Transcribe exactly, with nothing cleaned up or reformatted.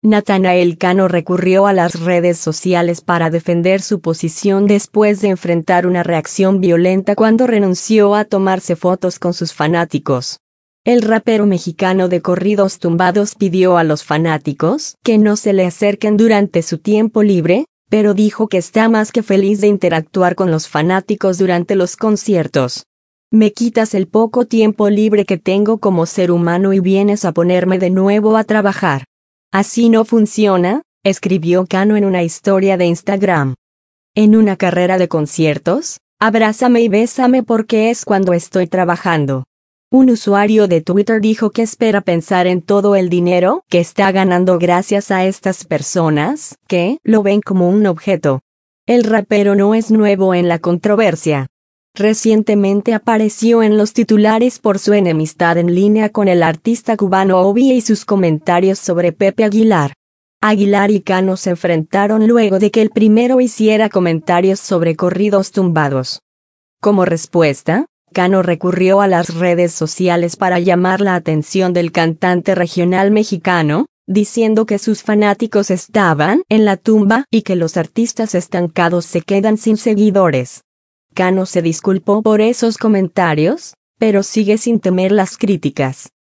Natanael Cano recurrió a las redes sociales para defender su posición después de enfrentar una reacción violenta cuando renunció a tomarse fotos con sus fanáticos. El rapero mexicano de corridos tumbados pidió a los fanáticos que no se le acerquen durante su tiempo libre, pero dijo que está más que feliz de interactuar con los fanáticos durante los conciertos. Me quitas el poco tiempo libre que tengo como ser humano y vienes a ponerme de nuevo a trabajar. Así no funciona, escribió Cano en una historia de Instagram. En una carrera de conciertos, abrázame y bésame porque es cuando estoy trabajando. Un usuario de Twitter dijo que espera pensar en todo el dinero que está ganando gracias a estas personas, que lo ven como un objeto. El rapero no es nuevo en la controversia. Recientemente apareció en los titulares por su enemistad en línea con el artista cubano Obi y sus comentarios sobre Pepe Aguilar. Aguilar y Cano se enfrentaron luego de que el primero hiciera comentarios sobre corridos tumbados. Como respuesta, Cano recurrió a las redes sociales para llamar la atención del cantante regional mexicano, diciendo que sus fanáticos estaban en la tumba y que los artistas estancados se quedan sin seguidores. Cano se disculpó por esos comentarios, pero sigue sin temer las críticas.